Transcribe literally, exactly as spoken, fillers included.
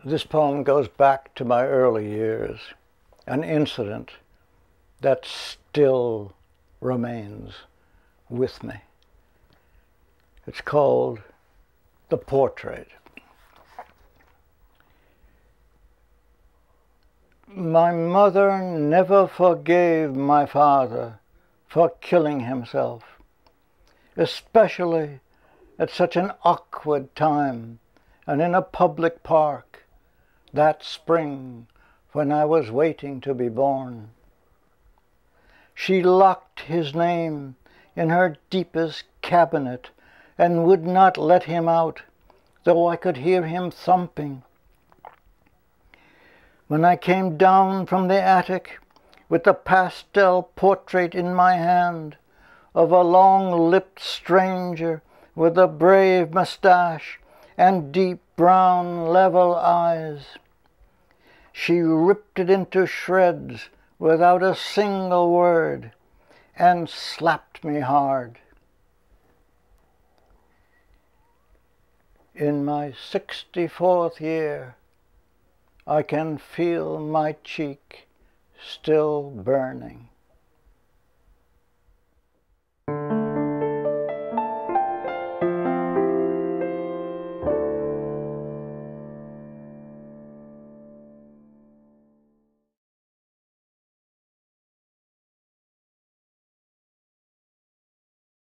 This poem goes back to my early years, an incident that still remains with me. It's called The Portrait. My mother never forgave my father for killing himself, especially at such an awkward time and in a public park that spring when I was waiting to be born. She locked his name in her deepest cabinet and would not let him out, though I could hear him thumping. When I came down from the attic with the pastel portrait in my hand of a long-lipped stranger with a brave mustache and deep brown level eyes, she ripped it into shreds without a single word and slapped me hard. In my sixty-fourth year, I can feel my cheek still burning.